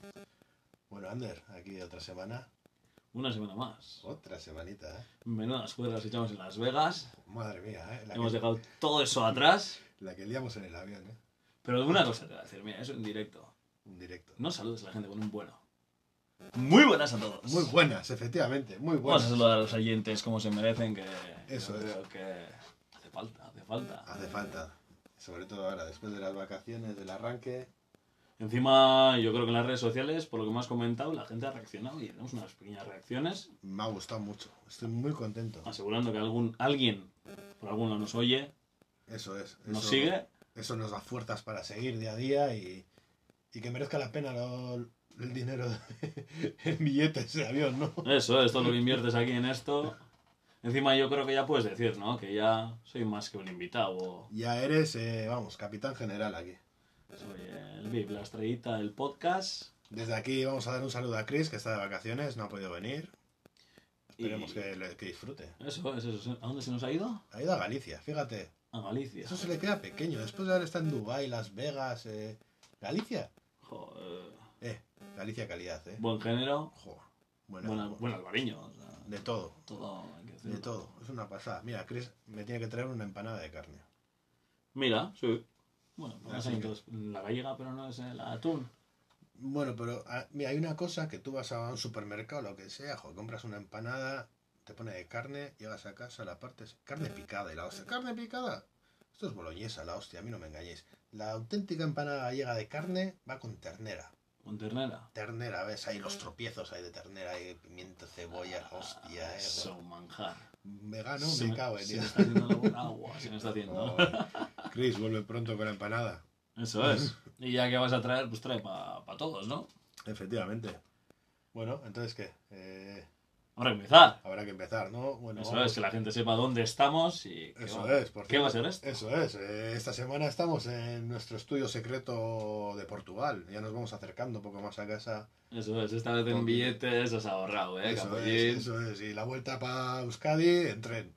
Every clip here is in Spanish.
Bueno, Ander, aquí otra semana. Una semana más. Otra semanita, ¿eh? Menudas cuerdas echamos en Las Vegas. Madre mía, ¿eh? Hemos dejado todo eso atrás. La que liamos en el avión, ¿eh? Pero una cosa te voy a decir, mira, eso en directo. Un directo. No saludes a la gente con un bueno. Muy buenas a todos. Muy buenas, efectivamente, muy Vamos buenas. a saludar a los oyentes como se merecen, que Eso yo es. creo que hace falta. Hace falta. Sobre todo ahora, después de las vacaciones, del arranque. Encima, yo creo que en las redes sociales, por lo que me has comentado, la gente ha reaccionado y tenemos unas pequeñas reacciones, Me ha gustado mucho. Estoy muy contento. asegurando que alguien por alguno nos oye, Eso es. nos eso- sigue. Eso nos da fuerzas para seguir día a día y que merezca la pena el dinero en billetes de avión, ¿no? Eso es, todo lo que inviertes aquí en esto. Encima yo creo que ya puedes decir, ¿no? Que ya soy más que un invitado. Ya eres, vamos, capitán general aquí. Soy el VIP, la estrellita del podcast. Desde aquí vamos a dar un saludo a Chris, que está de vacaciones, no ha podido venir. Esperemos Y- que disfrute. Eso es. ¿A dónde se nos ha ido? Ha ido a Galicia, fíjate. A Galicia. Eso se le queda pequeño. Después de haber estado en Dubái, Las Vegas, Galicia. Joder. Galicia calidad, Buen género, Jo, bueno, buen albariño. O sea, de todo, todo, hay que decirlo. de todo. Es una pasada. Mira, Chris me tiene que traer una empanada de carne. Mira, sí. Bueno, Así podemos que- entonces la gallega, pero no es el atún. Bueno, pero mira, hay una cosa que tú vas a un supermercado, lo que sea, compras una empanada, te pone de carne, llegas a casa, la partes, carne picada y la hostia, ¿carne picada? Esto es boloñesa, la hostia, a mí no me engañéis. La auténtica empanada gallega de carne va con ternera. Con ternera. Ternera, ¿ves? Ahí los tropiezos hay de ternera, hay pimiento, cebolla, hostia, Eso, manjar. Vegano, Se me cago en se Dios. me está haciendo la boca agua, se me está haciendo. Chris, vuelve pronto con la empanada. Eso es. Y ya que vas a traer, pues trae para todos, ¿no? Efectivamente. Bueno, entonces, ¿qué? Habrá que empezar. Habrá que empezar, ¿no? Bueno, Eso vamos. es, que la gente sepa dónde estamos y qué Eso va, es, por ¿qué va a cierto. ser esto? Eso es. Esta semana estamos en nuestro estudio secreto de Portugal. Ya nos vamos acercando un poco más a casa. Eso es, esta vez en billetes has ahorrado, Eso Capullín? eso es. Y la vuelta para Euskadi en tren.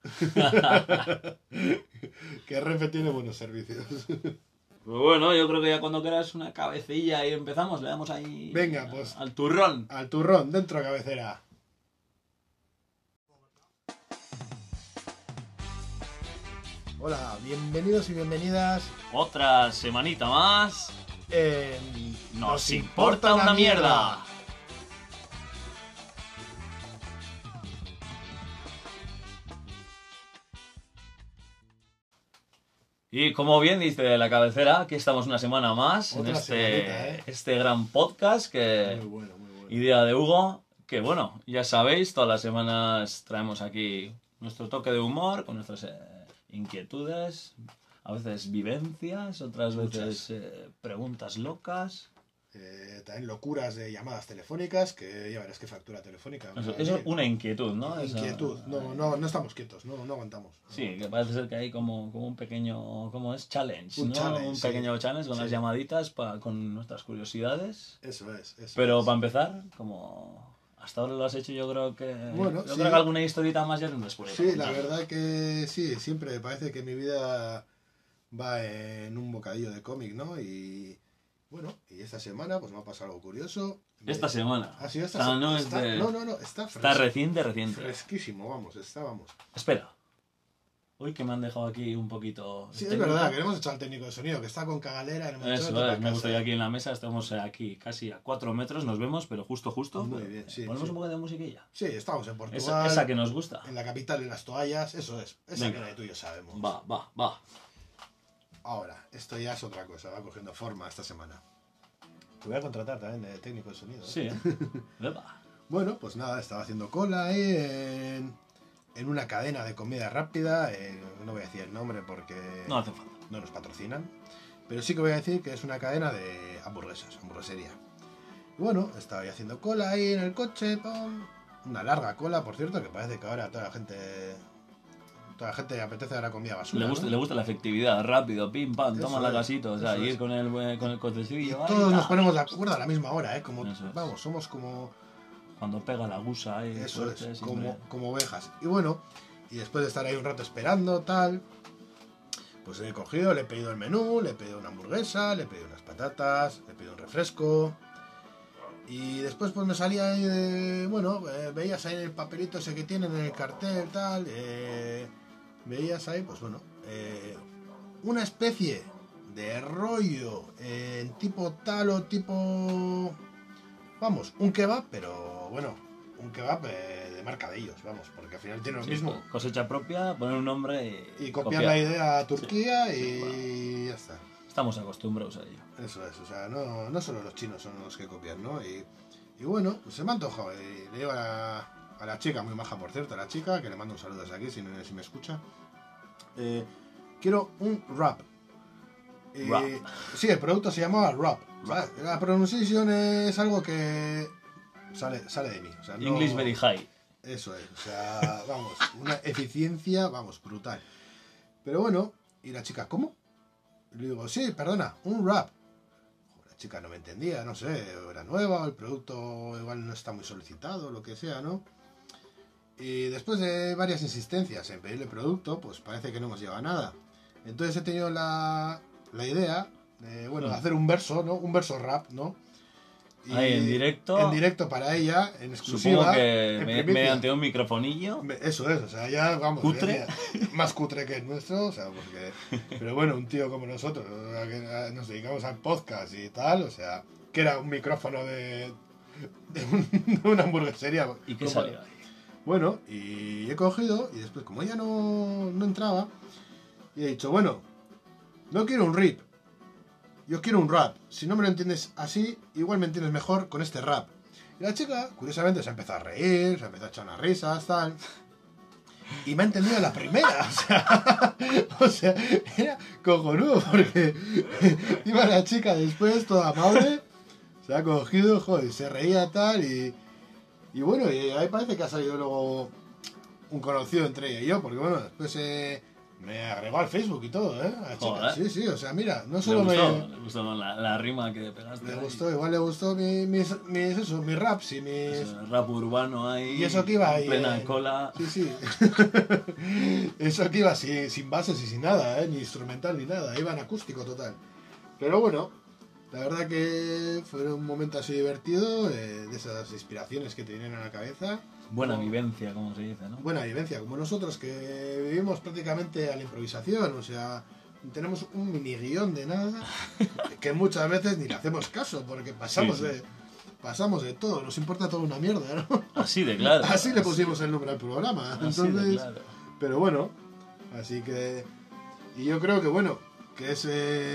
Que Renfe tiene buenos servicios. Pues bueno, yo creo que ya cuando quieras una cabecilla y empezamos, le damos ahí Venga, pues. al turrón. Al turrón, dentro cabecera. Hola, bienvenidos y bienvenidas. Otra semanita más. en Nos importa una mierda. Y como bien dice la cabecera, aquí estamos una semana más en Otra semanita, este gran podcast que Muy bueno, muy bueno. idea de Hugo, que bueno, ya sabéis, todas las semanas traemos aquí nuestro toque de humor con nuestras inquietudes, a veces vivencias, otras veces preguntas locas. También locuras de llamadas telefónicas, que ya verás qué factura telefónica. Eso es una inquietud, ¿no? Inquietud. Eso, No estamos quietos, no aguantamos. Sí, que parece ser que hay como un pequeño, ¿cómo es? Challenge, Un ¿no? challenge, Un sí. pequeño challenge con Sí. las llamaditas con nuestras curiosidades. Eso es. Pero es. para empezar, como hasta ahora lo has hecho, yo creo que Bueno, yo sí. creo que alguna historita más ya tendrás por ahí. Sí, para la contar. verdad que sí, siempre parece que mi vida va en un bocadillo de cómic, ¿no? Y bueno, y esta semana pues me ha pasado algo curioso. Esta semana. Ha sido esta O sea, semana. no es de- No, Está reciente. fresquísimo, vamos, estábamos. Espera. Uy, que me han dejado aquí un poquito... Sí, es técnico. verdad, que hemos echado al técnico de sonido, que está con cagalera en el Eso es, me gusta yo aquí en la mesa, estamos aquí casi a 4 metros, nos vemos, pero justo. Muy pero bien, sí, ponemos sí. un poco de musiquilla. Sí, estamos en Portugal. Esa que nos gusta. En la capital, en las toallas, eso es. Esa Venga. que tú y yo sabemos. Va. Ahora, esto ya es otra cosa, va cogiendo forma esta semana. Te voy a contratar también de técnico de sonido. Sí, Epa. Bueno, pues nada, estaba haciendo cola ahí en una cadena de comida rápida. No voy a decir el nombre porque No hace falta. no nos patrocinan. Pero sí que voy a decir que es una cadena de hamburguesería. Y bueno, estaba ahí haciendo cola ahí en el coche, pum. Una larga cola, por cierto, que parece que ahora toda la gente le apetece ahora comida basura. ¿no? Le gusta la efectividad, rápido, pim, pam, Eso toma la es, casito, o sea, eso ir es. con el cochecillo. ahí, Todos nos ta. ponemos de acuerdo a la misma hora, ¿eh? Como, Eso es. vamos, somos como... Cuando pega la gusa ahí, Eso fuerte, es, siempre. como ovejas. Y bueno, y después de estar ahí un rato esperando, tal, pues he cogido, le he pedido el menú, le he pedido una hamburguesa, le he pedido unas patatas, le he pedido un refresco. Y después pues me salía ahí de... Bueno, veías ahí el papelito ese que tienen en el cartel, tal. Veías ahí, pues bueno, una especie de rollo en tipo tal o tipo... Vamos, un kebab, pero bueno, un kebab de marca de ellos, vamos, porque al final tiene lo mismo. Cosecha propia, poner un nombre y copiar la idea a Turquía sí, y bueno, ya está. Estamos acostumbrados a ello. Eso es, o sea, no solo los chinos son los que copian, ¿no? Y bueno, pues se me ha antojado. Le digo a la chica, muy maja por cierto, a la chica, que le mando un saludo desde aquí si me escucha. Quiero un wrap. Wrap. Sí, el producto se llamaba wrap. La pronunciación es algo que sale de mí. O sea, English very high. Eso es, o sea, vamos, una eficiencia, vamos, brutal. Pero bueno, y la chica, ¿cómo? Y le digo, sí, perdona, un wrap. La chica no me entendía, no sé, era nueva, el producto igual no está muy solicitado, lo que sea, ¿no? Y después de varias insistencias en pedirle producto, pues parece que no hemos llegado a nada. Entonces he tenido la idea de, bueno, de hacer un verso, ¿no? Un verso rap, ¿no? Y ahí en directo. En directo para ella, en exclusiva. Supongo que mediante un microfonillo. Eso es, o sea, ya vamos. ¿Cutre? Más cutre que el nuestro, o sea, porque... Pero bueno, un tío como nosotros, o sea, que nos dedicamos al podcast y tal, o sea, que era un micrófono de una hamburguesería. ¿Y qué salió ahí? Bueno, y he cogido, y después, como ella no entraba, y he dicho, bueno, no quiero un rip, yo quiero un rap. Si no me lo entiendes así, igual me entiendes mejor con este rap. Y la chica, curiosamente, se ha empezado a reír, se ha empezado a echar unas risas, tal. Y me ha entendido a la primera, o sea, era cojonudo, porque iba la chica después, toda amable, se ha cogido, joder, se reía tal, y bueno, y ahí parece que ha salido luego un conocido entre ella y yo, porque bueno, después me agregó al Facebook y todo, la chica. Sí, sí, o sea, mira, no solo le gustó la rima que pegaste. Le gustó, igual le gustó mis raps y mis... Eso, rap urbano ahí. Y eso que iba ahí. Plena cola. Sí, sí. Eso que iba sin bases y sin nada, ni instrumental ni nada, iba en acústico total. Pero bueno, la verdad que fue un momento así divertido, de esas inspiraciones que te vienen a la cabeza. Buena vivencia, como se dice, ¿no? Buena vivencia, como nosotros que vivimos prácticamente a la improvisación, o sea, tenemos un mini guión de nada que muchas veces ni le hacemos caso porque pasamos de todo, nos importa toda una mierda, ¿no? Así de claro. Así le pusimos el nombre al programa, entonces, de claro. Pero bueno, así que, y yo creo que bueno, que es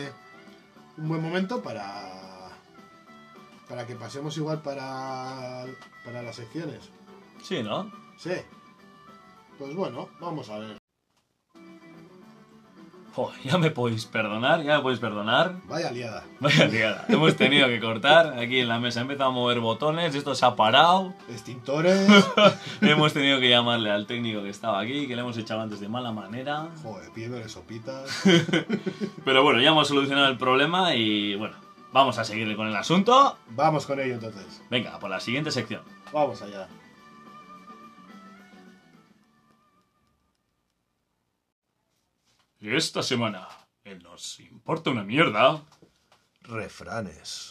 un buen momento para que pasemos igual para las secciones. Sí, ¿no? Sí. Pues bueno, vamos a ver. Oh, ya me podéis perdonar. Vaya liada. Vaya liada. Hemos tenido que cortar aquí en la mesa. He empezado a mover botones, esto se ha parado. Extintores. Hemos tenido que llamarle al técnico que estaba aquí, que le hemos echado antes de mala manera. Joder, pidiéndole sopitas. Pero bueno, ya hemos solucionado el problema y bueno, vamos a seguirle con el asunto. Vamos con ello entonces. Venga, por la siguiente sección. Vamos allá. Y esta semana, en Nos Importa una Mierda... Refranes.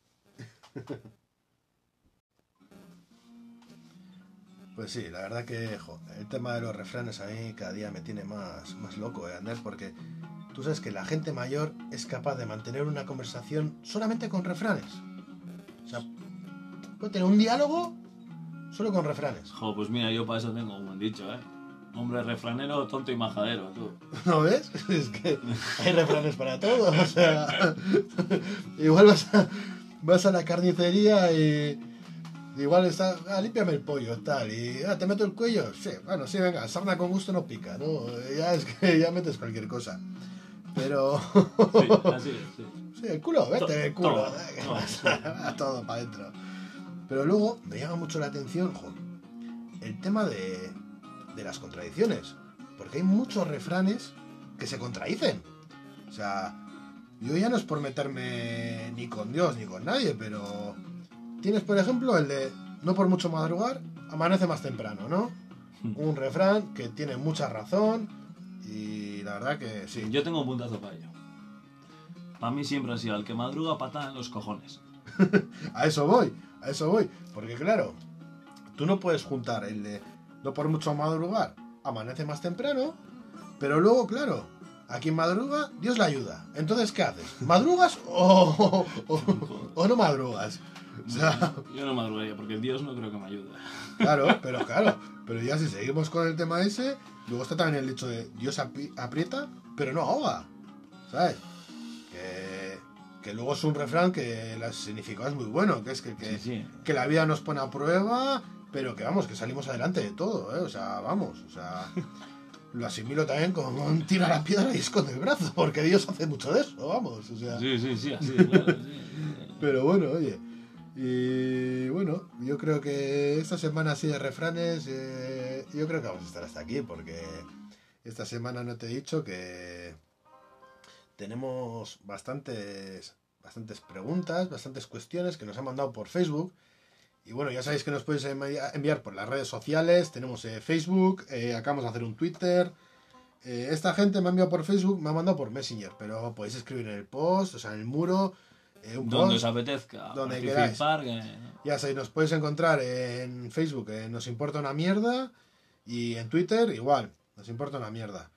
Pues sí, la verdad que el tema de los refranes a mí cada día me tiene más loco, Ander, porque tú sabes que la gente mayor es capaz de mantener una conversación solamente con refranes. O sea, puede tener un diálogo solo con refranes. Pues mira, yo para eso tengo un buen dicho, Hombre refranero, tonto y majadero, tú. ¿No ves? Es que hay refranes para todo, o sea... Igual vas a la carnicería y... Igual está... límpiame el pollo, tal, y... ¿te meto el cuello? Sí, bueno, sí, venga, sarna con gusto no pica, ¿no? Ya es que ya metes cualquier cosa. Pero... Sí, así es, sí. Sí, el culo, vete, el culo. Todo, todo para adentro. Pero luego me llama mucho la atención, el tema de las contradicciones, porque hay muchos refranes que se contradicen. O sea, yo ya no es por meterme ni con Dios ni con nadie, pero tienes, por ejemplo, el de no por mucho madrugar, amanece más temprano, ¿no? Un refrán que tiene mucha razón y la verdad que sí. Yo tengo un puntazo para ello. Para mí siempre ha sido el que madruga patada en los cojones. A eso voy. A eso voy. Porque claro, tú no puedes juntar el de no por mucho madrugar, amanece más temprano, pero luego, claro, a quien madruga, Dios le ayuda. Entonces, ¿qué haces? ¿Madrugas o no madrugas? O sea, yo no madrugaría porque Dios no creo que me ayude. claro, pero ya si seguimos con el tema ese, luego está también el hecho de Dios aprieta, pero no ahoga, ¿sabes? Que luego es un refrán que el significado es muy bueno, que es que la vida nos pone a prueba, pero que vamos, que salimos adelante de todo, ¿eh? O sea, vamos, o sea, lo asimilo también como un tira la piedra y esconde el brazo, porque Dios hace mucho de eso, vamos, o sea. Sí, así, claro, sí. Pero bueno, oye, y bueno, yo creo que esta semana así de refranes, yo creo que vamos a estar hasta aquí, porque esta semana no te he dicho que tenemos bastantes preguntas, bastantes cuestiones que nos han mandado por Facebook. Y bueno, ya sabéis que nos podéis enviar por las redes sociales. Tenemos Facebook, acabamos de hacer un Twitter. Esta gente me ha enviado por Facebook, me ha mandado por Messenger, pero podéis escribir en el post, o sea, en el muro. Donde os apetezca, donde queráis. Ya sabéis, nos podéis encontrar en Facebook, Nos Importa Una Mierda. Y en Twitter, igual, Nos Importa Una Mierda.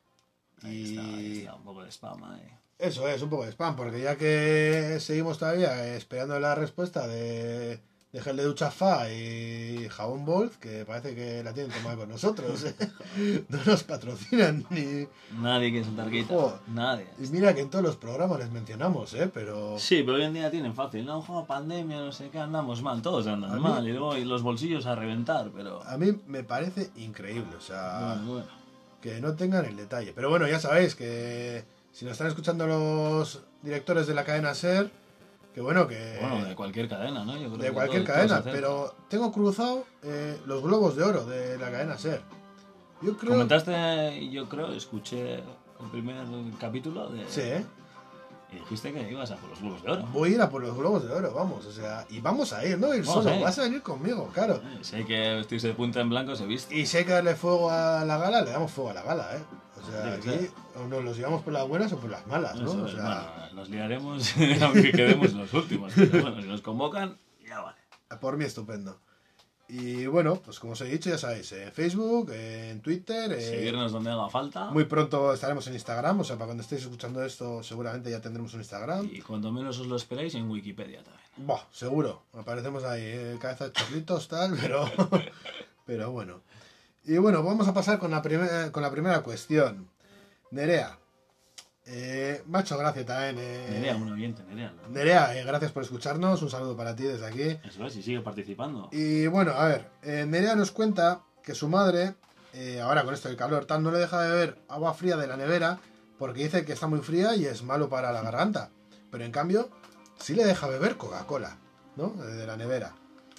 Ahí está, un poco de spam ahí. Eso es, un poco de spam, porque ya que seguimos todavía esperando la respuesta de gel de ducha Fa y jabón Bolt, que parece que la tienen tomada con nosotros, ¿eh? No nos patrocinan ni... Nadie quiere sentar guita, nadie. Y mira que en todos los programas les mencionamos, pero... Sí, pero hoy en día tienen fácil, no, pandemia, no sé qué, andamos mal, todos andan mal, y luego los bolsillos a reventar, pero... A mí me parece increíble, o sea... Bueno. Que no tengan el detalle. Pero bueno, ya sabéis que si nos están escuchando los directores de la cadena SER, que bueno, que... Bueno, de cualquier cadena, ¿no? Yo creo de que cualquier cadena, pero tengo cruzado los globos de oro de la cadena SER. Yo creo... Comentaste, escuché el primer capítulo de... Sí, Y dijiste que ibas a por los globos de oro. Voy a ir a por los globos de oro, vamos, o sea, y vamos a ir, no ir solo, vas a venir conmigo, claro. Si hay que vestirse de punta en blanco, se viste. Y si hay que darle fuego a la gala, le damos fuego a la gala, ¿eh? O sea, aquí o nos los llevamos por las buenas o por las malas, ¿no? Eso, o sea, nos liaremos aunque quedemos los últimos. Pero bueno, si nos convocan, ya vale. Por mí estupendo. Y bueno, pues como os he dicho, ya sabéis, en Facebook, en Twitter... Seguirnos donde haga falta. Muy pronto estaremos en Instagram, o sea, para cuando estéis escuchando esto seguramente ya tendremos un Instagram. Y cuando menos os lo esperéis, en Wikipedia también. Buah, seguro, aparecemos ahí, cabeza de chorlitos, tal, pero bueno. Y bueno, vamos a pasar con la primera cuestión. Nerea. Me ha hecho gracia también. Nerea, un oyente, Nerea. ¿No? Nerea, gracias por escucharnos. Un saludo para ti desde aquí. Eso es, y sigue participando. Y bueno, a ver, Nerea nos cuenta que su madre, ahora con esto del calor, tal, no le deja de beber agua fría de la nevera porque dice que está muy fría y es malo para la garganta. Pero en cambio, sí le deja beber Coca-Cola, ¿no? De la nevera.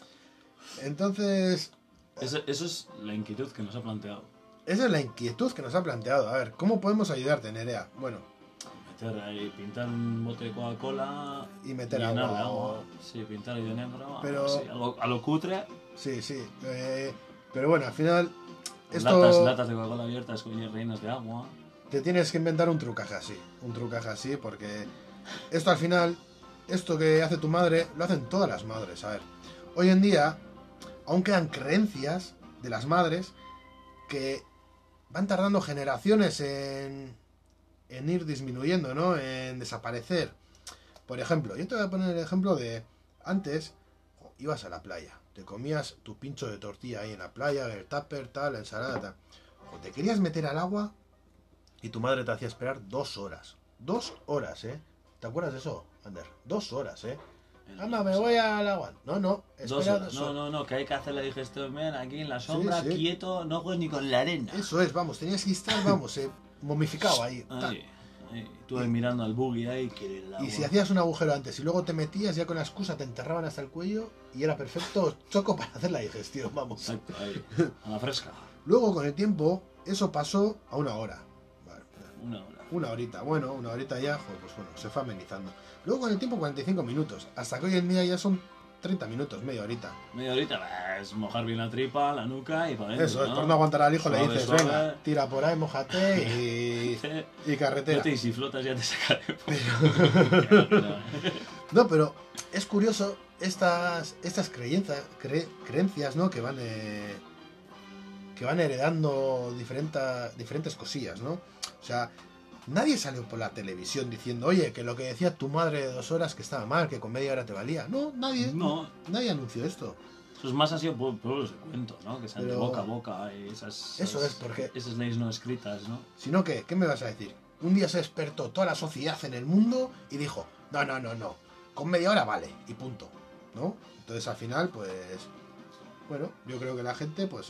Entonces... Eso es la inquietud que nos ha planteado. Esa es la inquietud que nos ha planteado. A ver, ¿cómo podemos ayudarte, Nerea? Bueno, meter ahí, pintar un bote de Coca-Cola y meter llenar agua. de agua. Sí, pintar y de negro. Pero... Sí, a lo cutre. Sí. Pero bueno, al final... Latas de Coca-Cola abiertas con rellenas de agua. Te tienes que inventar un trucaje así, porque esto al final, esto que hace tu madre, lo hacen todas las madres. A ver, hoy en día aún quedan creencias de las madres que van tardando generaciones en ir disminuyendo, ¿no? En desaparecer. Por ejemplo, yo te voy a poner el ejemplo de antes, ibas a la playa, te comías tu pincho de tortilla ahí en la playa, el tupper, tal, la ensalada, tal. O te querías meter al agua y tu madre te hacía esperar 2 horas. 2 horas, ¿eh? ¿Te acuerdas de eso, Ander? 2 horas, ¿eh? Anda, me voy al agua. No, espera 2 horas. No, que hay que hacer la digestión bien aquí en la sombra, sí. Quieto, no juegues ni con la arena. Eso es, vamos, tenías que estar, momificado ahí. Ahí. Tú ahí mirando al buggy ahí, que el agua. Y si hacías un agujero antes y luego te metías, ya con la excusa te enterraban hasta el cuello y era perfecto choco para hacer la digestión, vamos. Exacto, ahí, a la fresca. Luego, con el tiempo, eso pasó a 1 hora. Vale. 1 hora. Una horita, bueno, 1 horita ya, pues bueno, se fue amenizando. Luego con el tiempo 45 minutos, hasta que hoy en día ya son 30 minutos, media horita. Media horita, es mojar bien la tripa, la nuca y para adentro. Eso, ¿no? Por no aguantar al hijo le dices, venga, tira por ahí, mójate y carretera. Y si flotas ya te sacaré. No, pero es curioso estas creencias, ¿no? Que van heredando diferentes cosillas, ¿no? O sea, nadie salió por la televisión diciendo, oye, que lo que decía tu madre de 2 horas que estaba mal, que con media hora te valía. No, No, nadie anunció esto. eso es más han sido pueblos de cuento, ¿no? Que sean de Pero- boca a boca y Eso es, porque esas leyes no escritas, ¿no? sino que, ¿qué me vas a decir? Un día se despertó toda la sociedad en el mundo y dijo, no, con media hora vale, y punto, ¿no? Entonces al final, pues, bueno, yo creo que la gente, pues,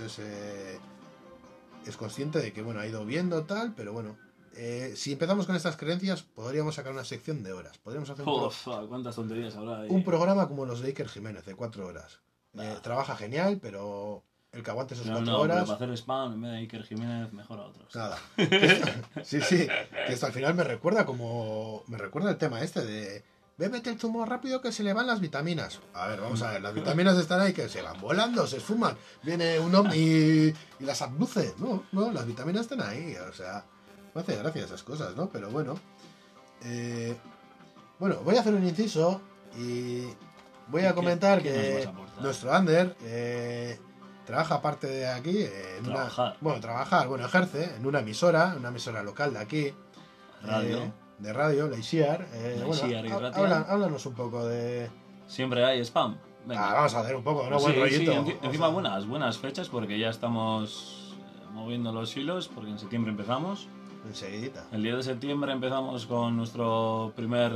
es consciente de que, bueno, ha ido viendo tal, pero bueno, si empezamos con estas creencias, podríamos sacar una sección de horas. Podríamos hacer Uf, cuántas tonterías habrá ahí. un programa como los de Iker Jiménez, de 4 horas. Trabaja genial, pero el que aguante esas No, 4 no, pero horas... para hacer spam, en vez de Iker Jiménez, mejor a otros. Nada. Sí, que esto al final me recuerda el tema este de bébete el zumo rápido que se le van las vitaminas. A ver, vamos a ver, las vitaminas están ahí que se van volando, se esfuman. Viene un hombre y las abduce. No, las vitaminas están ahí. O sea, me hace gracia esas cosas, ¿no? Pero bueno. Bueno, voy a hacer un inciso y voy a comentar qué nos vas que a aportar? nuestro Ander trabaja aparte de aquí ejerce en una emisora local de aquí, Radio. de radio, la ISIAR. Isiar y Ratia. Háblanos un poco de... Siempre hay spam. Venga. vamos a hacer un poco, ¿no? Sí, Buen rollito. encima buenas fechas porque ya estamos moviendo los hilos porque en septiembre empezamos. Enseguidita. El 10 de septiembre empezamos con nuestro primer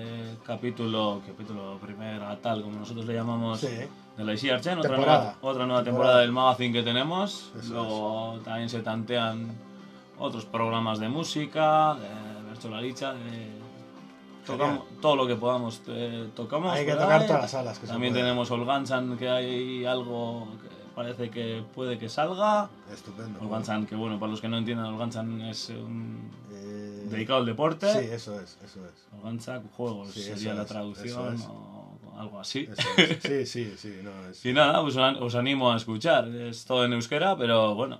capítulo primer a tal como nosotros le llamamos, Sí. de la Isiar Chen, otra Temporada. nueva temporada del magazine que tenemos. Eso Luego también se tantean otros programas de música, de Bercholaricha, tocamos todo lo que podamos, tocamos. Hay que por tocar ahí. todas las salas que se También puedan. tenemos Olganchan, que hay algo que parece que puede que salga. Estupendo. Olganchan, que bueno, para los que no entiendan, Olganchan es un dedicado al Sí, deporte. eso es. Olganchan, juegos, Sí, eso sería la es, traducción eso es. o algo así. Eso es. Sí, no, es... Y nada, pues os animo a escuchar. Es todo en euskera, pero bueno,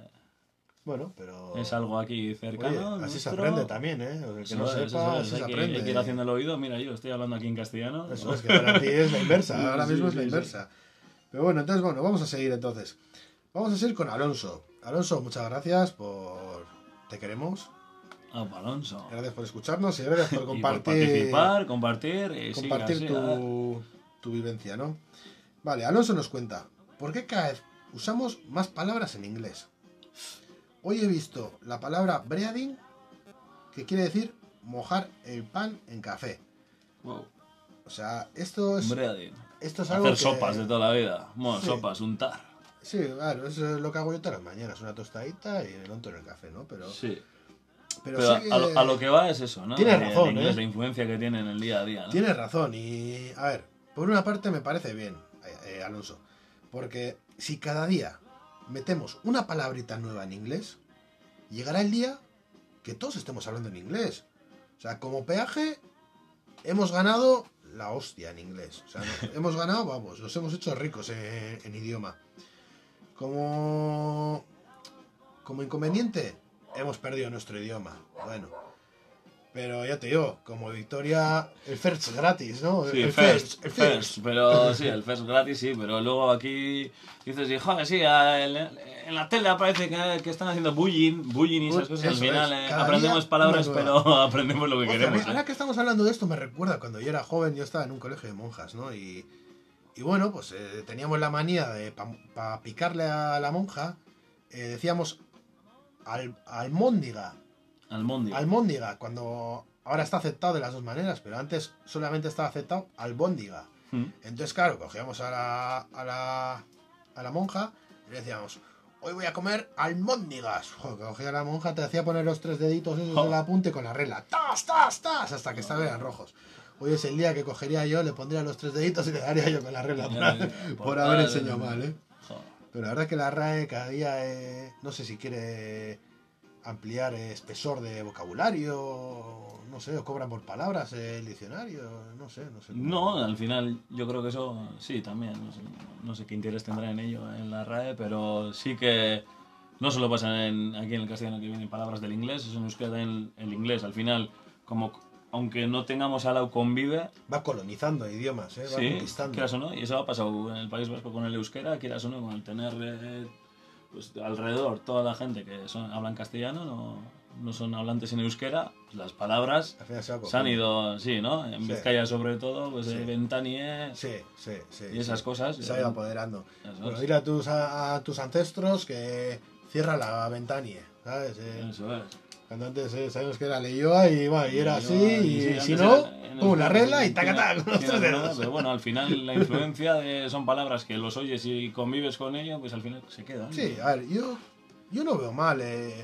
Bueno, pero... es algo aquí cercano. Oye, así se nuestro. aprende también, ¿eh? O sea, que Eso no es, sepa, eso es. así se Hay aprende. que ir haciendo el oído. Mira, yo estoy hablando aquí en castellano. Eso es, que para ti es la inversa, ahora Sí, mismo es la sí, inversa. Pero bueno, entonces, vamos a seguir entonces. Vamos a seguir con Alonso. Alonso, muchas gracias por... Te queremos. Ah, Alonso. Gracias por escucharnos y gracias por Y por compartir... participar, compartir y compartir siga, siga. tu vivencia, ¿no? Vale, Alonso nos cuenta, ¿por qué cada vez usamos más palabras en inglés? Hoy he visto la palabra breading, que quiere decir mojar el pan en café. Wow. O sea, esto es algo Hacer que... sopas de toda la vida. Bueno, Sí. sopas, untar. Sí, claro, eso es lo que hago yo todas las mañanas, una tostadita y el onto en el café, ¿no? Pero Sí. sí Pero que... a lo que va es eso, ¿no? Tienes El razón, inglés, ¿eh? la influencia que tiene en el día a día, ¿no? Tienes razón y, a ver, por una parte me parece bien, Alonso, porque si cada día metemos una palabrita nueva en inglés, llegará el día que todos estemos hablando en inglés. O sea, como peaje hemos ganado la hostia en inglés. O sea, hemos ganado, vamos, nos hemos hecho ricos en idioma. Como inconveniente, hemos perdido nuestro idioma. Bueno, pero ya te digo, como victoria, el first gratis, ¿no? Sí, el first, first. pero sí, el first gratis sí, pero luego aquí dices, y, joder, sí, en la tele aparece que están haciendo bullying y esas cosas, al Eso final es, cada aprendemos día palabras, una nueva. pero aprendemos lo que Oye, queremos. ahora que estamos hablando de esto, me recuerda cuando yo era joven, yo estaba en un colegio de monjas, ¿no? Y bueno, pues teníamos la manía de, para picarle a la monja, decíamos almóndiga. Almóndiga, cuando ahora está aceptado de las dos maneras, pero antes solamente estaba aceptado albóndiga. Entonces, claro, cogíamos a la monja y le decíamos, hoy voy a comer almóndigas. Joder, cogía a la monja, te hacía poner los 3 deditos esos de la punta y con la regla, ¡tas, tas, tas! Hasta que estaban rojos. Hoy es el día que cogería yo, le pondría los 3 deditos y le daría yo con la regla por haber enseñado mal, ¿eh? Pero la verdad es que la RAE cada día, no sé si quiere ampliar espesor de vocabulario, no sé, o cobran por palabras el diccionario, no sé. No, al final yo creo que eso sí, también, no sé qué interés tendrá en ello en la RAE, pero sí que no solo pasa aquí en el castellano que vienen palabras del inglés, eso nos queda en el inglés, al final, como aunque no tengamos al lado convive, Va colonizando idiomas, va sí, conquistando. quieras o no, y eso ha pasado en el País Vasco con el euskera, quieras o no, con el tener pues, alrededor toda la gente que hablan castellano, no son hablantes en euskera, pues las palabras Al final se va se han cogiendo. ido, sí, ¿no? En Sí. Vizcaya sobre todo, pues Sí. Ventanie Sí. y esas cosas. Se ha ido apoderando. Eso Bueno, es. dile a tus ancestros que cierra la ventania, ¿sabes? Eso es. Cuando antes sabemos que era Leioa y, bueno, y era así, y sí, si antes no, era- en pum, la euskera, regla y tiene- taca con los tiene tres alguna, dedos. pero bueno, al final la influencia son palabras que los oyes y convives con ello, pues al final se quedan. Sí, a ver, yo no veo mal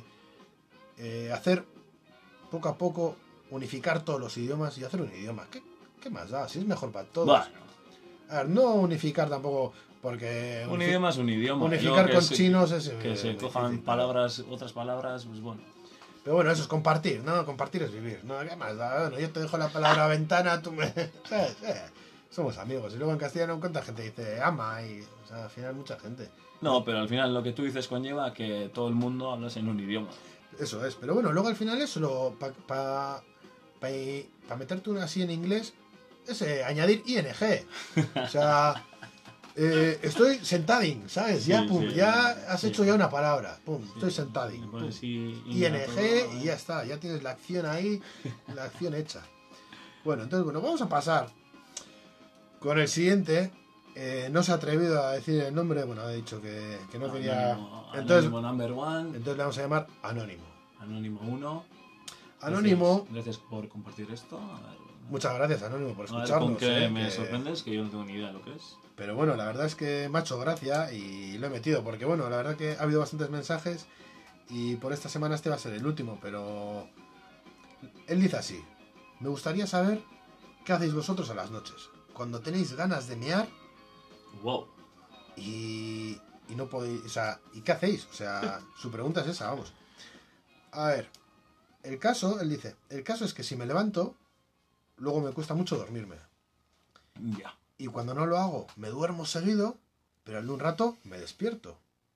hacer poco a poco, unificar todos los idiomas y hacer un idioma. ¿Qué más da? Si es mejor para todos. Bueno, A ver, no unificar tampoco, porque un idioma es un idioma. unificar Yo con que chinos es que se difícil, cojan pero- palabras, otras palabras, pues bueno. Pero bueno, eso es compartir, ¿no? Compartir es vivir, ¿no? ¿Qué más da? Bueno, yo te dejo la palabra ventana, tú me... ¿Sabes? Somos amigos. Y luego en castellano, ¿cuánta gente dice ama? Y, o sea, al final mucha gente. No, pero al final lo que tú dices conlleva que todo el mundo hablas en un idioma. Eso es. Pero bueno, luego al final eso, para meterte una así en inglés, es añadir ing. O sea... estoy sentading, ¿sabes? Ya, Sí, pum, sí, ya has sí. hecho ya una palabra. Pum, estoy Le sentading. Pum. pones ING y y ya está, ya tienes la acción ahí, la acción hecha. Bueno, entonces, bueno, vamos a pasar con el siguiente. No se ha atrevido a decir el nombre, bueno, ha dicho que no quería. Entonces, Anónimo number one, entonces le vamos a llamar Anónimo. Anónimo 1. Anónimo, Gracias por compartir esto. A ver, muchas gracias Anónimo por a ver escucharnos. con qué me que- sorprendes, que yo no tengo ni idea de lo que es. Pero bueno, la verdad es que me ha hecho gracia y lo he metido, porque bueno, la verdad que ha habido bastantes mensajes y por esta semana este va a ser el último, pero él dice así: me gustaría saber qué hacéis vosotros a las noches, cuando tenéis ganas de mear Wow. y no podéis, o sea, ¿y qué hacéis? O sea, su pregunta es esa, vamos. A ver, el caso es que si me levanto, luego me cuesta mucho dormirme. Ya. Y cuando no lo hago, me duermo seguido, pero al de un rato me despierto.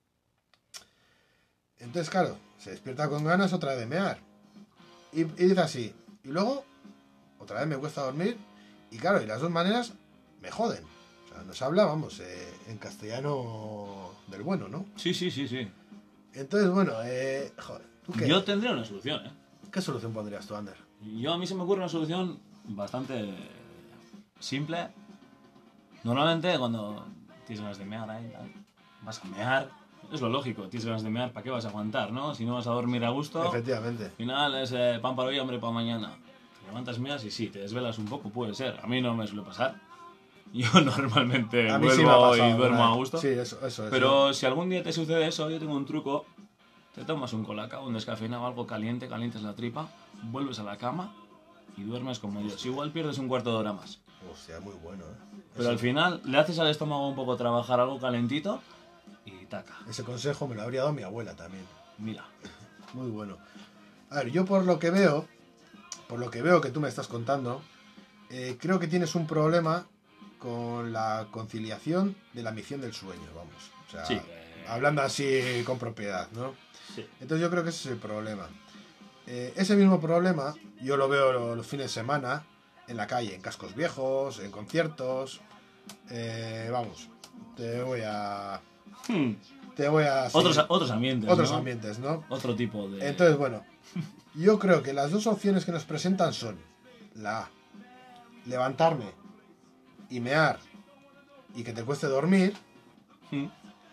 Entonces, claro, se despierta con ganas otra vez de mear. Y dice así. Y luego, otra vez me cuesta dormir. Y claro, y las dos maneras me joden. O sea, nos habla, vamos, en castellano del bueno, ¿no? Sí. Entonces, bueno, joder, ¿tú qué? Yo tendría una solución, ¿eh? ¿Qué solución pondrías tú, Ander? A mí se me ocurre una solución bastante simple. Normalmente cuando tienes ganas de mear ahí, tal, vas a mear. Es lo lógico, tienes ganas de mear, ¿para qué vas a aguantar, no? Si no vas a dormir a gusto, Efectivamente. al final es pan para hoy, hambre para mañana. Te levantas, meas y sí, te desvelas un poco, puede ser. A mí no me suele pasar. Yo normalmente A mí sí me ha vuelvo pasado. y duermo ¿verdad? a gusto. Sí, eso es. Pero si algún día te sucede eso, yo tengo un truco. Te tomas un colacao, un descafeinado, algo caliente, calientes la tripa, vuelves a la cama y duermes como Dios. Igual pierdes un cuarto de hora más. Hostia, muy bueno, Pero al final le haces al estómago un poco trabajar algo calentito y taca. Ese consejo me lo habría dado mi abuela también. Mira. Muy bueno. A ver, yo por lo que veo que tú me estás contando, creo que tienes un problema con la conciliación de la misión del sueño, vamos. O sea, Sí. hablando así con propiedad, ¿no? Sí. Entonces yo creo que ese es el problema. Ese mismo problema yo lo veo los fines de semana en la calle, en cascos viejos, en conciertos. Vamos, te voy a... sí, Otros ambientes. otros ¿no? ambientes, ¿no? Otro tipo de. Entonces, bueno, yo creo que las dos opciones que nos presentan son la A, levantarme y mear y que te cueste dormir, Mm.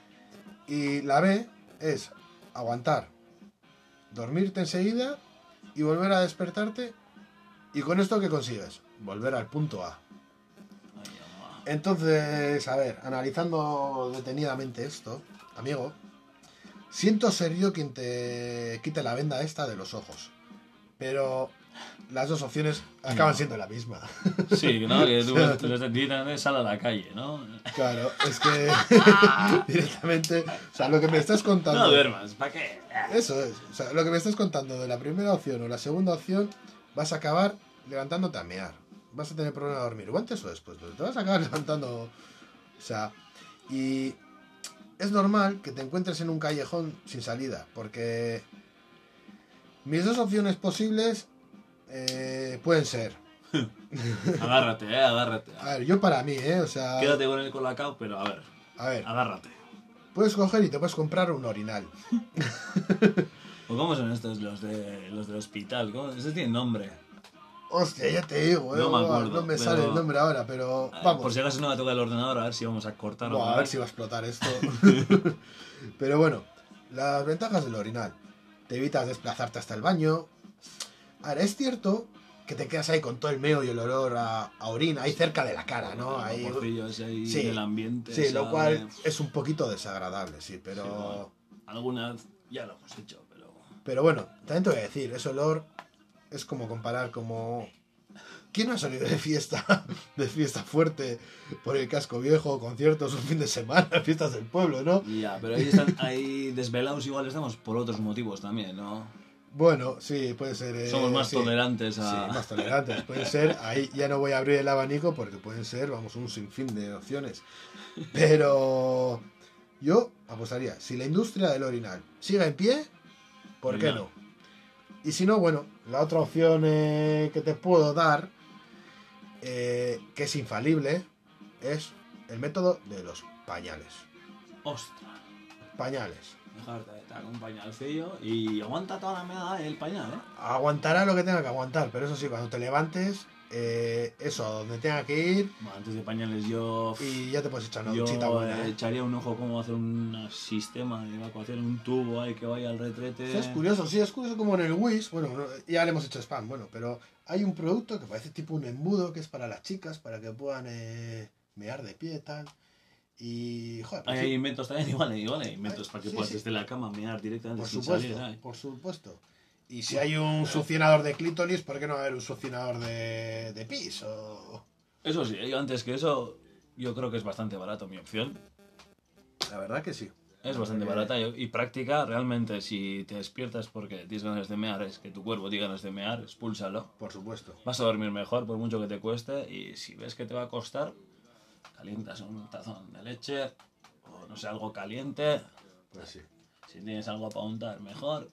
y la B es aguantar, dormirte enseguida y volver a despertarte, y con esto ¿qué consigues? Volver al punto A. Ay, ama. Entonces, a ver, analizando detenidamente esto, amigo, siento ser yo quien te quite la venda esta de los ojos, pero las dos opciones acaban siendo la misma. Sí, ¿no? Que tú directamente sal a la calle, ¿no? Claro, es que directamente, o sea, lo que me estás contando... No duermas, ¿para qué? Eso es, o sea, lo que me estás contando de la primera opción o la segunda opción, vas a acabar levantándote a mear. Vas a tener problema de dormir. O antes o después, pero te vas a acabar levantando. O sea, y es normal que te encuentres en un callejón sin salida, porque mis dos opciones posibles Pueden ser. Agárrate, agárrate. A ver, yo para mí, o sea... Quédate con el colacao, pero A ver, agárrate. puedes coger y te puedes comprar un orinal. ¿O cómo son estos los del hospital? ¿Cómo? Ese tiene nombre. Hostia, ya te digo, No me acuerdo, no me pero- sale el nombre ahora, pero vamos. Por si acaso no me toca el ordenador, a ver si vamos a cortar Buah, otra a ver vez. si va a explotar esto. Pero bueno, las ventajas del orinal. Te evitas desplazarte hasta el baño. Ahora, es cierto que te quedas ahí con todo el meo y el olor a orina ahí cerca de la cara, ¿no? Ahí, Los porcillos ahí Sí, del ambiente. sí, lo ¿sabe? cual es un poquito desagradable, sí, pero... Sí, bueno, algunas ya lo hemos hecho, pero... Pero bueno, también te voy a decir, ese olor es como comparar como... ¿Quién no ha salido de fiesta, de fiesta fuerte por el casco viejo, conciertos un fin de semana, fiestas del pueblo, ¿no? Ya, pero ahí están, ahí desvelados igual estamos por otros motivos también, ¿no? Bueno, sí, puede ser... Somos más sí. tolerantes Sí, a... más tolerantes. Pueden ser, ahí ya no voy a abrir el abanico porque pueden ser, vamos, un sinfín de opciones. Pero yo apostaría, si la industria del orinal sigue en pie, ¿por qué Orinal. no? Y si no, bueno, la otra opción que te puedo dar, que es infalible, es el método de los pañales. Ostras, Pañales. dejarte con un pañalcillo y aguanta toda la meada el pañal, ¿eh? Aguantará lo que tenga que aguantar, pero eso sí, cuando te levantes, eso, a donde tenga que ir, Bueno, antes de pañales yo... y ya te puedes echar una Yo duchita buena, ¿eh? echaría un ojo cómo hacer un sistema de evacuación, un tubo ahí que vaya al retrete. Sí, es curioso como en el Wish, bueno, ya le hemos hecho spam, bueno, pero hay un producto que parece tipo un embudo que es para las chicas, para que puedan mear de pie y tal. Y, joder, pues Hay sí, inventos también, igual hay inventos para que Sí, puedas sí. desde la cama mear directamente por sin supuesto, salir. ¿eh? por supuesto. Y si hay un succionador de clítoris, ¿por qué no va a haber un succionador de pis? Eso sí, yo antes que eso, yo creo que es bastante barato mi opción. La verdad que sí. Es bastante Porque- barata y práctica. Realmente, si te despiertas porque tienes ganas de mear, es que tu cuerpo tiene ganas de mear, expúlsalo. Por supuesto. Vas a dormir mejor, por mucho que te cueste. Y si ves que te va a costar, calientas un tazón de leche o no sé, algo caliente. Pues sí. Si tienes algo para untar, mejor.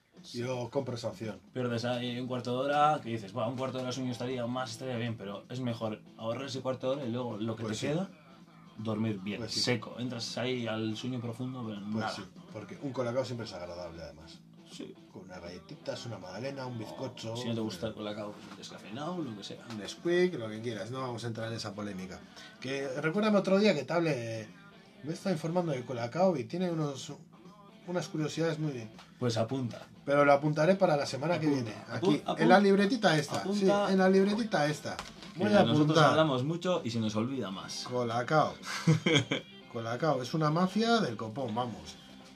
Yo compro esa opción. Pierdes ahí un cuarto de hora que dices, un cuarto de hora sueño estaría más, estaría bien, pero es mejor ahorrar ese cuarto de hora y luego lo que Pues te sí. queda, dormir bien, Pues sí. seco. Entras ahí al sueño profundo, pero Pues nada. sí. Porque un colacao siempre es agradable, además. Sí. Con unas galletitas, una magdalena, un bizcocho. Si no te gusta el colacao descafeinado, lo que sea. Un Nesquik, lo que quieras, no vamos a entrar en esa polémica. Que recuérdame otro día que te hable, me está informando del Colacao y tiene unas curiosidades muy bien. Pues apunta. Pero lo apuntaré para la semana que Apunta, viene. Aquí, apunta, en la libretita esta. apunta. Sí, en la libretita esta. Que Voy a nosotros apuntar. hablamos mucho y se nos olvida más. Colacao. Colacao, es una mafia del copón, vamos.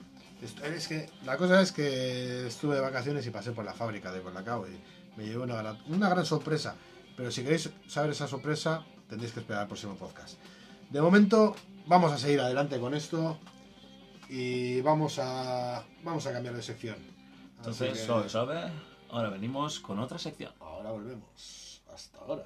Es que la cosa es que estuve de vacaciones y pasé por la fábrica de Colacao y me llevé una gran sorpresa. Pero si queréis saber esa sorpresa, tendréis que esperar al próximo podcast. De momento, vamos a seguir adelante con esto y vamos a cambiar de sección. Así Entonces, que suave. Ahora venimos con otra sección. ahora volvemos. Hasta ahora.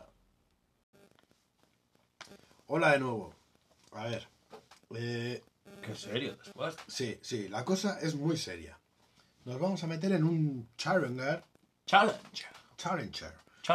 Hola de nuevo. A ver. Qué serio después. Sí, la cosa es muy seria. Nos vamos a meter en un Challenger. Challenge.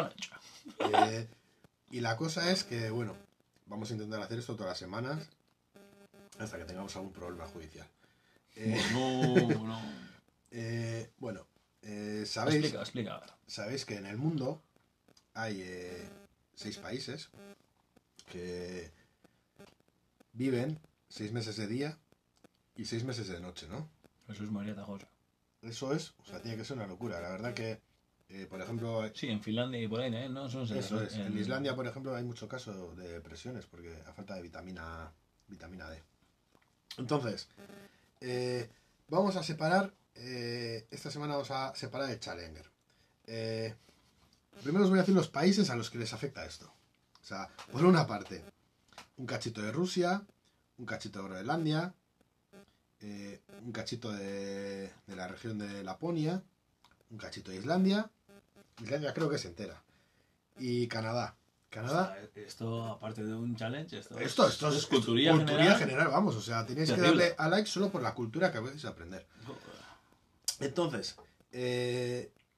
Y la cosa es que, bueno, vamos a intentar hacer esto todas las semanas hasta que tengamos algún problema judicial. No. Bueno, sabéis, Explica. A ver. sabéis que en el mundo hay 6 países que viven 6 meses de día y 6 meses de noche, ¿no? Jesús María Tajosa. Eso es, o sea, tiene que ser una locura. La verdad que, por ejemplo, Sí, en Finlandia y por ahí, ¿eh? No, son eso es. En Islandia, por ejemplo, hay mucho caso de depresiones porque a falta de vitamina D. Entonces, vamos a separar, esta semana vamos a separar el Challenger. Primero os voy a decir los países a los que les afecta esto. O sea, por una parte, un cachito de Rusia, un cachito de Groenlandia, un cachito de la región de Laponia, un cachito de Islandia. Islandia creo que es entera. Y Canadá. Canadá. Esto, aparte de un challenge, esto Esto es culturía general. vamos. O sea, tenéis que Terrible. darle a like solo por la cultura que vais a aprender. Entonces,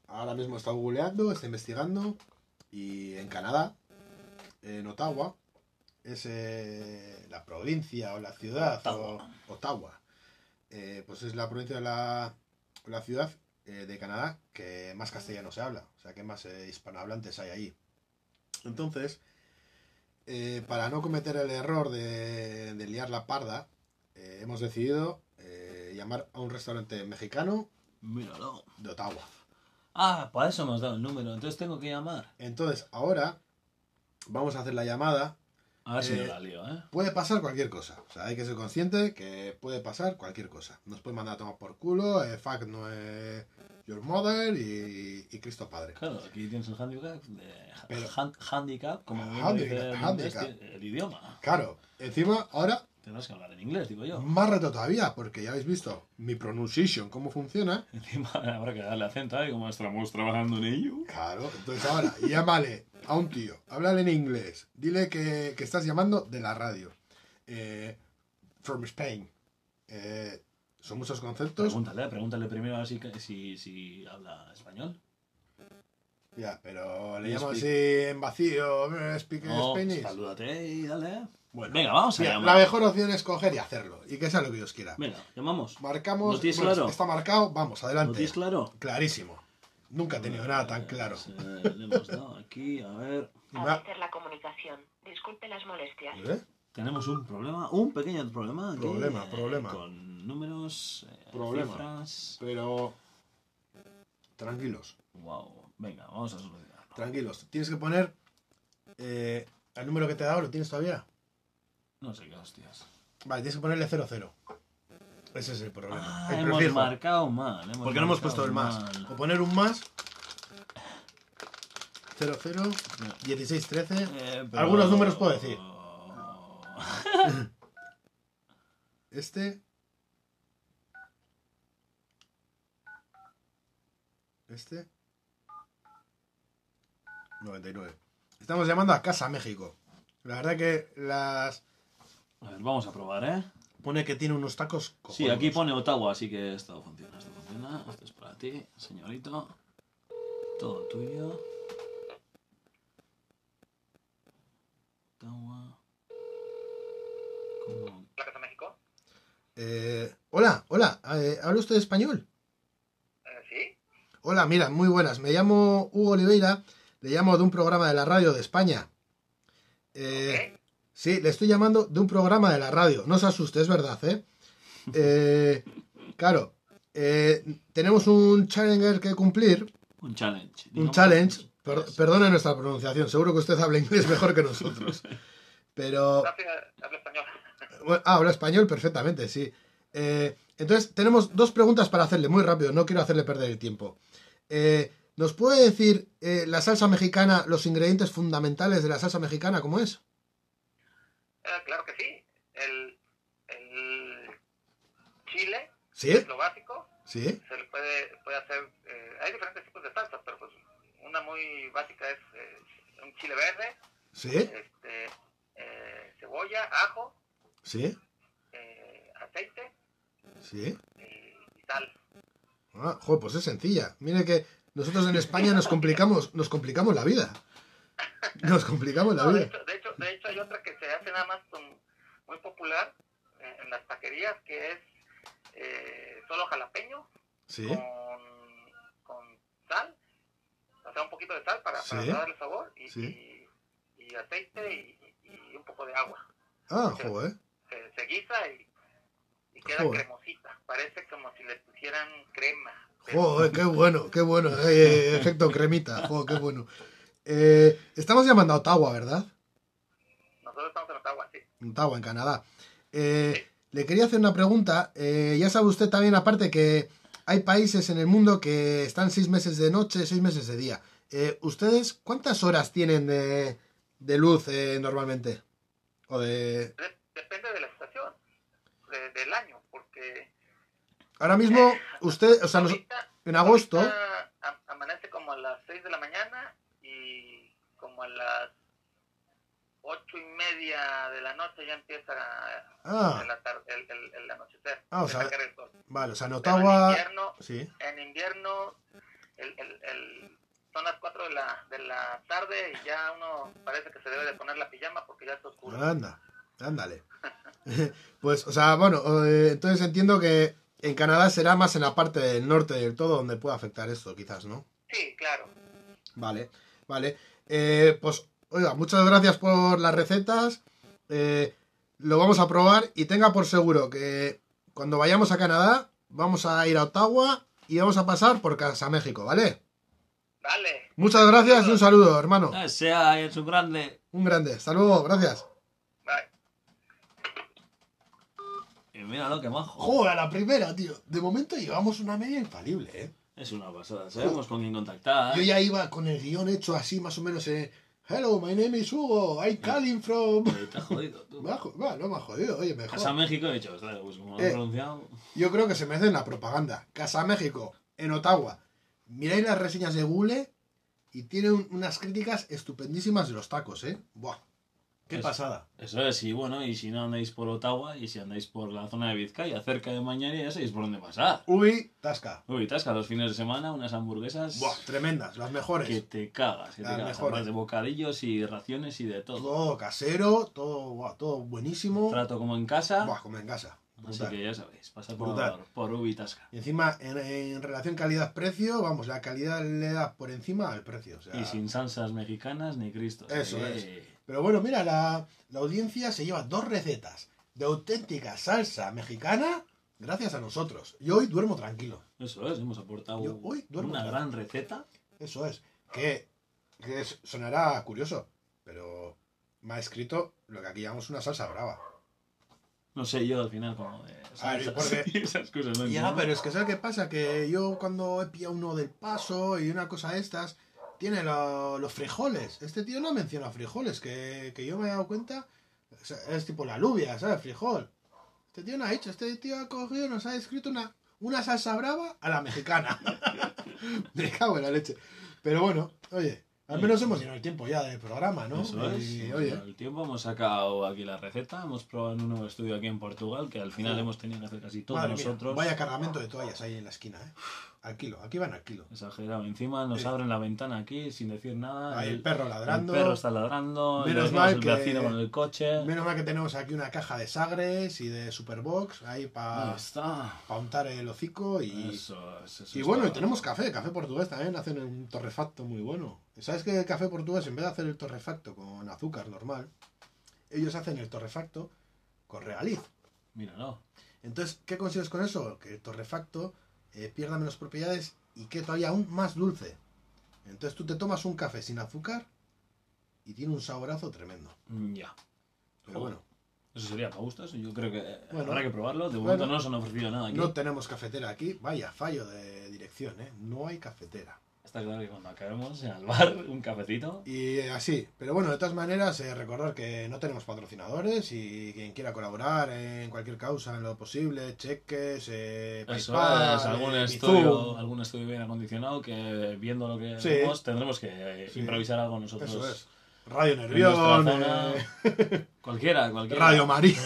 ahora mismo está googleando, está investigando. Y en Canadá, en Ottawa, es la provincia o la ciudad, Ottawa. o Ottawa. Pues es la provincia o la ciudad de Canadá que más castellano se habla. O sea, que más hispanohablantes hay ahí. Entonces, para no cometer el error de liar la parda, hemos decidido llamar a un restaurante mexicano Míralo. de Ottawa. Ah, para eso me has dado el número, entonces tengo que llamar. Entonces, ahora vamos a hacer la llamada. A ver si no la lío, ¿eh? Puede pasar cualquier cosa. O sea, hay que ser consciente que puede pasar cualquier cosa. Nos puede mandar a tomar por culo, fuck no es your mother y Cristo Padre. Claro, aquí tienes el handicap, Pero- handicap, como bien Handicap, dice en inglés, handicap. el idioma. Claro, encima ahora Tendrás que hablar en inglés, digo yo. más reto todavía, porque ya habéis visto mi pronunciation, cómo funciona. Encima habrá que darle acento ahí, como estamos trabajando en ello. Claro, entonces ahora llámale a un tío, háblale en inglés, dile que estás llamando de la radio. From Spain. Son muchos conceptos. Pregúntale primero a ver si habla español. Ya, pero le You llamo speak- así en vacío, speak No, Spanish. salúdate y dale. Bueno, Venga, vamos a mira, llamar. la mejor opción es coger y hacerlo. Y que sea lo que Dios quiera. Venga, llamamos. Marcamos. ¿Lo tienes bueno, claro? está marcado, vamos, ¿Lo adelante. tienes claro? Clarísimo. Nunca he tenido nada tan claro. Le hemos dado aquí, a ver. Agradecer la comunicación. Disculpe las molestias. ¿Eh? Tenemos un problema, un pequeño problema aquí. Problema. Con números, Problema. cifras. Pero. Tranquilos, Wow, venga, vamos a solucionarlo. tranquilos. Tienes que poner. El número que te he dado, ¿lo tienes todavía? No sé qué hostias. Vale, tienes que ponerle 00. Ese es el problema. Ah, el hemos prefijo. marcado mal. Porque no hemos puesto el más. mal. O poner un más. 00, 16, 13. Pero- Algunos números puedo decir. Este. Este. 99. Estamos llamando a Casa México. La verdad que las. A ver, vamos a probar, ¿eh? Pone que tiene unos tacos. Sí, cojonudos. aquí pone Ottawa, así que esto funciona, esto funciona. Esto es para ti, señorito. Todo tuyo. Ottawa. ¿Cómo? ¿La Casa México? Hola. ¿Habla usted español? Sí. Hola, mira, muy buenas. Me llamo Hugo Oliveira. Le llamo de un programa de la radio de España. Ok. Sí, le estoy llamando de un programa de la radio. No se asuste, es verdad, ¿eh? Claro, tenemos un challenger que cumplir. Un challenge. Un digamos. challenge. Eso. Perdone nuestra pronunciación. Seguro que usted habla inglés mejor que nosotros. Pero... Rápido, hablo español. Bueno, habla español perfectamente, sí. Entonces, tenemos dos preguntas para hacerle, muy rápido. No quiero hacerle perder el tiempo. ¿Nos puede decir la salsa mexicana, los ingredientes fundamentales de la salsa mexicana, cómo es? Claro que sí. El chile ¿Sí? es lo básico. ¿Sí? Se le puede hacer... hay diferentes tipos de salsas, pero pues una muy básica es un chile verde, ¿Sí? cebolla, ajo, ¿Sí? aceite ¿Sí? y sal. Ah, joder, pues es sencilla. Mire que nosotros en España nos complicamos la vida. Nos complicamos la No, vida. de hecho hay otra que se hace nada más muy popular en las taquerías, que es solo jalapeño ¿Sí? con sal, o sea, un poquito de sal para Sí. darle sabor Sí. y aceite y un poco de agua. Ah, joder. Se guisa y queda Joder. cremosita, parece como si le pusieran crema. Joder, qué bueno, qué bueno. Efecto cremita, joder, qué bueno. Estamos llamando a Ottawa, ¿verdad? Nosotros estamos en Ottawa, sí. Ottawa, en Canadá. Le quería hacer una pregunta. Ya sabe usted también, aparte, que hay países en el mundo que están 6 meses de noche, 6 meses de día. ¿Ustedes cuántas horas tienen de luz normalmente? O de... Depende de la estación, del año, porque Ahora mismo, usted, o sea, ahorita, en agosto... ahorita amanece como a las 6 de la mañana y como a las 8:30 de la noche ya empieza Ah. el anochecer. Ah, o empieza sea, a caer el sol. Vale, o sea, en Pero Ottawa... en invierno, Sí. en invierno son las 4 de la tarde y ya uno parece que se debe de poner la pijama porque ya está oscuro. Ándale. Pues, o sea, bueno, entonces entiendo que en Canadá será más en la parte del norte del todo donde pueda afectar esto, quizás, ¿no? Sí, claro. Vale. Pues, oiga, muchas gracias por las recetas. Lo vamos a probar y tenga por seguro que cuando vayamos a Canadá vamos a ir a Ottawa y vamos a pasar por Casa México, ¿vale? Vale. Muchas gracias y un saludo, hermano. Sea es un grande. Un grande. Hasta luego, gracias. Bye. Y míralo, que majo. Joder, a la primera, tío. De momento llevamos una media infalible, ¿eh? Es una pasada. Sabemos con quién contactar. Yo ya iba con el guión hecho así, más o menos. Hello, my name is Hugo. I'm calling from... Te has jodido, tú. No me ha jodido, oye, mejor. Casa México, he dicho, claro, pues como lo he pronunciado. Yo creo que se merecen la propaganda. Casa México, en Ottawa. Miráis las reseñas de Google y tiene unas críticas estupendísimas de los tacos, ¿eh? Buah, qué pasada. Eso es, y bueno, y si no andáis por Ottawa y si andáis por la zona de Vizcaya, cerca de Mañaria, ya sabéis por dónde pasar. Uy, tasca. Uy, tasca, los fines de semana, unas hamburguesas. Buah, tremendas, las mejores. Que te cagas, que Las te cagas. mejores. Además de bocadillos y raciones y de todo. Todo casero, todo buenísimo. Trato como en casa. Buah, como en casa. Así Brutal. que ya sabéis, pasad Brutal. por Ubi Tasca. Y encima, en relación calidad-precio, vamos, la calidad le da por encima al precio. O sea, Y sin salsas mexicanas ni Cristo. Eso es. Pero bueno, mira, la audiencia se lleva 2 recetas de auténtica salsa mexicana gracias a nosotros. Y hoy duermo tranquilo. Eso es, hemos aportado Yo hoy duermo una tranquilo. gran receta. Eso es. Que sonará curioso, pero me ha escrito lo que aquí llamamos una salsa brava. No sé, yo al final como de A ver, salsas porque- y esas cosas no Ya, entiendo. pero es que ¿sabes qué pasa? Que yo cuando he pillado uno del Paso y una cosa de estas, tiene los frijoles. Este tío no menciona frijoles, que yo me he dado cuenta. O sea, es tipo la alubia, ¿sabes? Frijol. Este tío no ha hecho, este tío ha cogido, nos ha escrito una salsa brava a la mexicana. Me cago en la leche. Pero bueno, oye, al menos hemos llenado el tiempo ya del programa, ¿no? Eso es. Y, Hemos oye, dado el tiempo, hemos sacado aquí la receta, hemos probado en un nuevo estudio aquí en Portugal, que al final hemos tenido que hacer casi todo madre mía, nosotros. vaya cargamento de toallas ahí en la esquina, ¿eh? Al kilo, aquí van al kilo. Exagerado. Encima nos Sí. abren la ventana aquí sin decir nada. Ahí el perro ladrando. El perro está ladrando. Menos Menos mal el que- vecino con el coche. Menos mal que tenemos aquí una caja de Sagres y de Superbox ahí Ahí para está. untar el hocico y... Eso Y bueno, y está. tenemos café portugués también, hacen un torrefacto muy bueno. ¿Sabes que el café portugués, en vez de hacer el torrefacto con azúcar normal, ellos hacen el torrefacto con regaliz? Míralo. Entonces, ¿qué consigues con eso? Que el torrefacto pierda menos propiedades y que todavía aún más dulce. Entonces tú te tomas un café sin azúcar y tiene un saborazo tremendo. Ya. Pero bueno, Eso sería para gustos. Yo creo que Bueno. habrá que probarlo. De Bueno. momento no nos han ofrecido nada aquí. no tenemos cafetera aquí. Vaya, fallo de dirección, ¿eh? No hay cafetera. Está claro que cuando acabemos en el bar, un cafecito. Y así, pero bueno, de todas maneras, recordar que no tenemos patrocinadores y quien quiera colaborar en cualquier causa, en lo posible, cheques, Eso PayPal, es, algún Bizum. estudio bien acondicionado que viendo lo que Sí. vemos tendremos que Sí. improvisar algo nosotros. Eso es. Radio En Nervión, nuestra zona. Cualquiera. Radio María.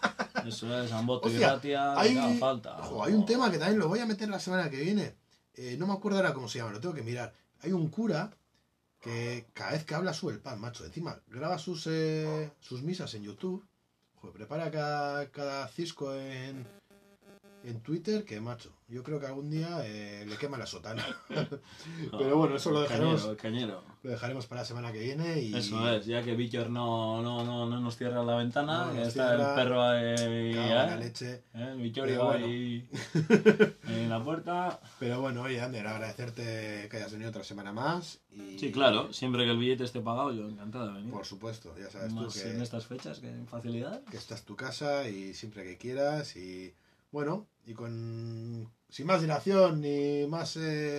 Eso es, Amboto y Hostia, Ratia, hay, que haga falta. ojo, hay un tema que también lo voy a meter la semana que viene. No me acuerdo ahora cómo se llama, lo tengo que mirar. Hay un cura que cada vez que habla sube el pan, macho. Encima graba sus misas en YouTube. Joder, prepara cada cisco en Twitter, que macho. Yo creo que algún día le quema la sotana. Pero bueno, eso lo dejaremos, El cañero. lo dejaremos para la semana que viene. Y Eso es, ya que Víctor no nos cierra la ventana, No que nos está cierra. el perro ahí, cago en la leche. el Víctor Pero iba bueno. ahí en la puerta. Pero bueno, oye, Ander, agradecerte que hayas venido otra semana más. Y, Sí, claro, siempre que el billete esté pagado, yo encantado de venir. Por supuesto, ya sabes Más tú en estas fechas, que en facilidad. que esta es tu casa y siempre que quieras. Y bueno, y sin más dilación ni más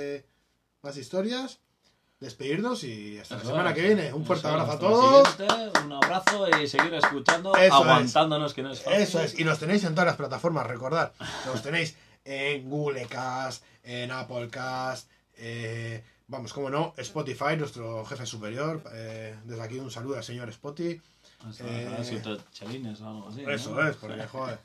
historias, despedirnos y hasta la Eso semana es. que viene. Un fuerte Eso es, abrazo a hasta la todos. siguiente, un abrazo y seguir escuchando, Eso es. aguantándonos, que no es fácil. Eso es, y nos tenéis en todas las plataformas, recordad. Nos tenéis en Google Cast, en Apple Cast, vamos, como no, Spotify, nuestro jefe superior. Desde aquí un saludo al señor Spotify. Hasta siete chalines o algo así. ¿no? Eso es, porque joder.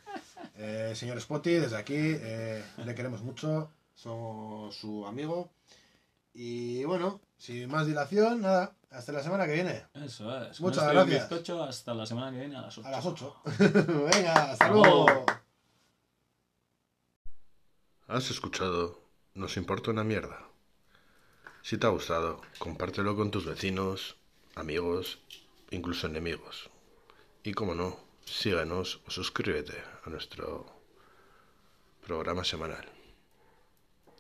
Señor Spotify, desde aquí le queremos mucho, somos su amigo. Y bueno, sin más dilación, nada. Hasta la semana que viene. Eso es. Muchas Con esto y un gracias. bizcocho, hasta la semana que viene a las 8. A las 8. Venga, hasta luego. luego. Has escuchado Nos importa una mierda. Si te ha gustado, compártelo con tus vecinos, amigos, incluso enemigos. Y como no, síguenos o suscríbete a nuestro programa semanal.